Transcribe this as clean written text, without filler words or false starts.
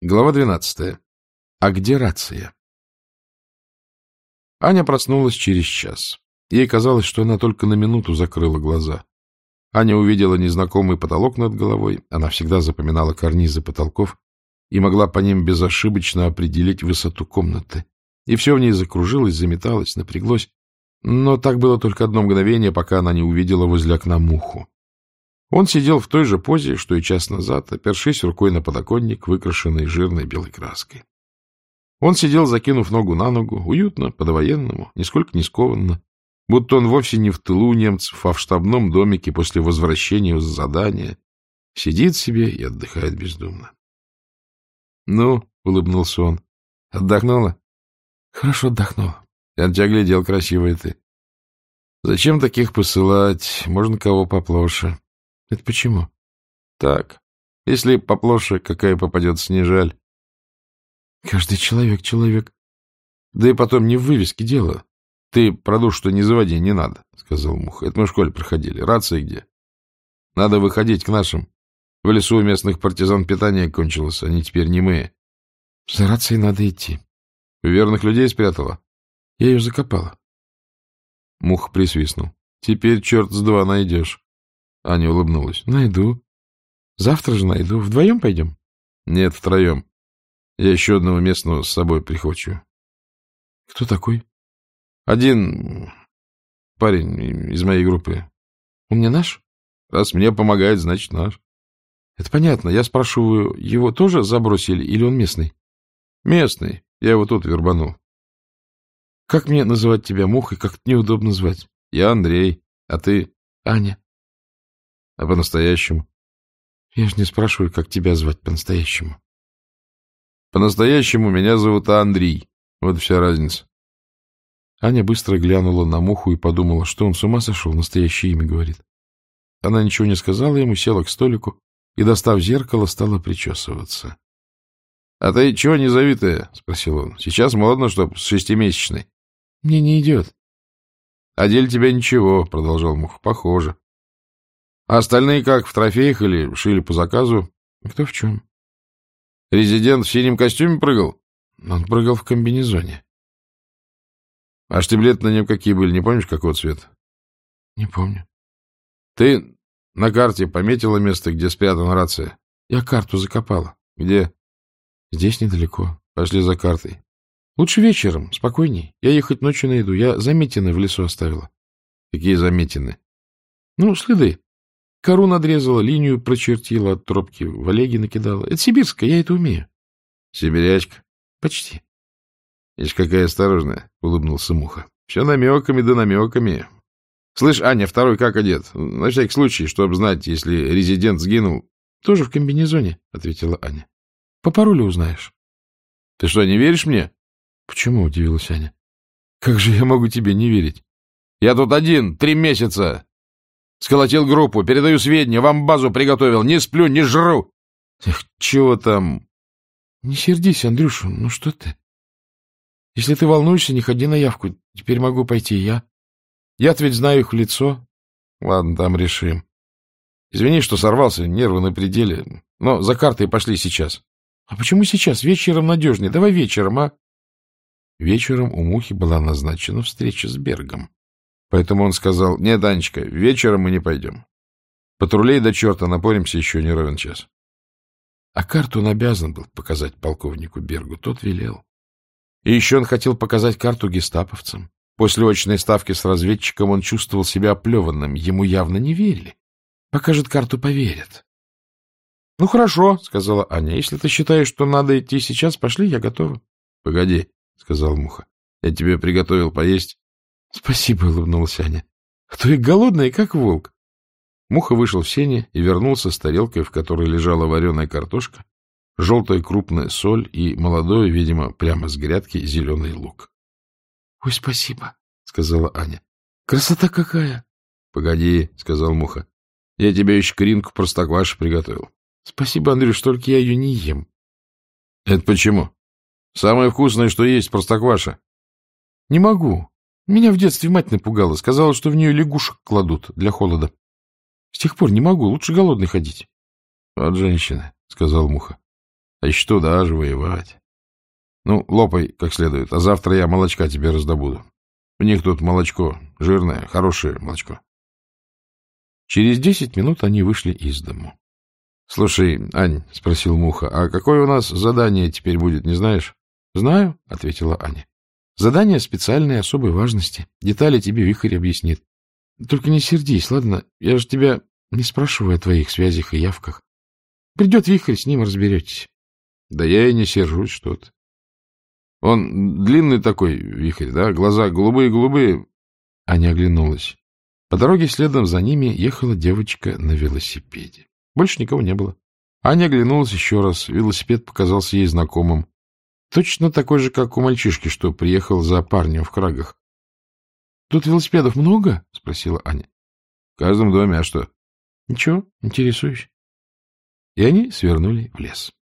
Глава 12. А где рация? Аня проснулась через час. Ей казалось, что она только на минуту закрыла глаза. Аня увидела незнакомый потолок над головой. Она всегда запоминала карнизы потолков и могла по ним безошибочно определить высоту комнаты. И все в ней закружилось, заметалось, напряглось. Но так было только одно мгновение, пока она не увидела возле окна Муху. Он сидел в той же позе, что и час назад, опершись рукой на подоконник, выкрашенный жирной белой краской. Он сидел, закинув ногу на ногу, уютно, по-довоенному, нисколько не скованно, будто он вовсе не в тылу немцев, а в штабном домике после возвращения с задания. Сидит себе и отдыхает бездумно. — Ну, — улыбнулся он, — отдохнула? — Хорошо отдохнула. Я на тебя глядел, красивая ты. Зачем таких посылать? Можно кого поплоше. — Это почему? — Так. Если поплоше, какая попадется, не жаль. — Каждый человек. Да и потом не в вывеске дело. Ты про душу-то не заводи, не надо, — сказал Муха. Это мы в школе проходили. Рация где? Надо выходить к нашим. В лесу у местных партизан питание кончилось, они теперь немые. — За рацией надо идти. — Верных людей спрятала? — Я ее закопала. Муха присвистнул. — Теперь черт с два найдешь. Аня улыбнулась. — Найду. Завтра же найду. Вдвоем пойдем? — Нет, втроем. Я еще одного местного с собой прихвачу. — Кто такой? — Один парень из моей группы. — Он не наш? — Раз мне помогает, значит, наш. — Это понятно. Я спрашиваю, его тоже забросили или он местный? — Местный. Я его тут вербанул. — Как мне называть тебя, Мухой? Как-то неудобно звать. — Я Андрей. А ты? — Аня. — А по-настоящему? — Я же не спрашиваю, как тебя звать по-настоящему. — По-настоящему меня зовут Андрей. Вот вся разница. Аня быстро глянула на Муху и подумала, что он с ума сошел, настоящее имя говорит. Она ничего не сказала ему, села к столику и, достав зеркало, стала причесываться. — А ты чего незавитая? — спросил он. — Сейчас модно, чтоб с 6-месячной. — Мне не идет. — А деле тебя ничего, — продолжал Муха. — Похоже. — А остальные как, в трофеях или шили по заказу? — Кто в чем? — Резидент в синем костюме прыгал? — Он прыгал в комбинезоне. — А штиблеты на нем какие были, не помнишь, какого цвета? — Не помню. — Ты на карте пометила место, где спрятана рация? — Я карту закопала. — Где? — Здесь недалеко. Пошли за картой. — Лучше вечером, спокойней. Я ехать ночью найду. Я заметины в лесу оставила. — Какие заметины? — Ну, следы. Кору надрезала, линию прочертила от тропки, в Олеге накидала. Это сибирская, я это умею. — Сибирячка? — Почти. — Ишь, какая осторожная, — улыбнулся Муха. — Все намеками да намеками. Слышь, Аня, второй как одет? На всякий случай, чтобы знать, если резидент сгинул. — Тоже в комбинезоне, — ответила Аня. — По паролю узнаешь. — Ты что, не веришь мне? — Почему? — удивилась Аня. — Как же я могу тебе не верить? Я тут один, 3 месяца. Сколотил группу, передаю сведения, вам базу приготовил. Не сплю, не жру. Эх, чего там? Не сердись, Андрюша, ну что ты? Если ты волнуешься, не ходи на явку. Теперь могу пойти я. Я-то ведь знаю их в лицо. Ладно, там решим. Извини, что сорвался, нервы на пределе. Но за картой пошли сейчас. А почему сейчас? Вечером надежнее. Давай вечером, а? Вечером у Мухи была назначена встреча с Бергом. Поэтому он сказал: нет, Анечка, вечером мы не пойдем. Патрулей до черта напоримся еще не ровен час. А карту он обязан был показать полковнику Бергу. Тот велел. И еще он хотел показать карту гестаповцам. После очной ставки с разведчиком он чувствовал себя оплеванным. Ему явно не верили. Покажет карту, поверят. — Ну, хорошо, — сказала Аня. — Если ты считаешь, что надо идти сейчас, пошли, я готова. — Погоди, — сказал Муха. — Я тебе приготовил поесть. — Спасибо, — улыбнулась Аня. — А то и голодная, как волк. Муха вышел в сени и вернулся с тарелкой, в которой лежала вареная картошка, желтая крупная соль и молодой, видимо, прямо с грядки, зеленый лук. — Ой, спасибо, — сказала Аня. — Красота какая! — Погоди, — сказал Муха. — Я тебе еще кринку простокваши приготовил. — Спасибо, Андрюш, только я ее не ем. — Это почему? Самое вкусное, что есть, простокваша. — Не могу. Меня в детстве мать напугала. Сказала, что в нее лягушек кладут для холода. С тех пор не могу. Лучше голодный ходить. — Вот женщина, — сказал Муха. — А еще туда же воевать. Ну, лопай как следует, а завтра я молочка тебе раздобуду. У них тут молочко жирное, хорошее молочко. Через 10 минут они вышли из дому. — Слушай, Ань, — спросил Муха, — а какое у нас задание теперь будет, не знаешь? — Знаю, — ответила Аня. — Задание специальной особой важности. Детали тебе Вихрь объяснит. Только не сердись, ладно? Я же тебя не спрашиваю о твоих связях и явках. Придет Вихрь, с ним разберетесь. — Да я и не сержусь что-то. Он длинный такой Вихрь, да? Глаза голубые-голубые. Аня оглянулась. По дороге следом за ними ехала девочка на велосипеде. Больше никого не было. Аня оглянулась еще раз. Велосипед показался ей знакомым. Точно такой же, как у мальчишки, что приехал за парнем в крагах. — Тут велосипедов много? — спросила Аня. — В каждом доме, а что? — Ничего, интересуюсь. И они свернули в лес.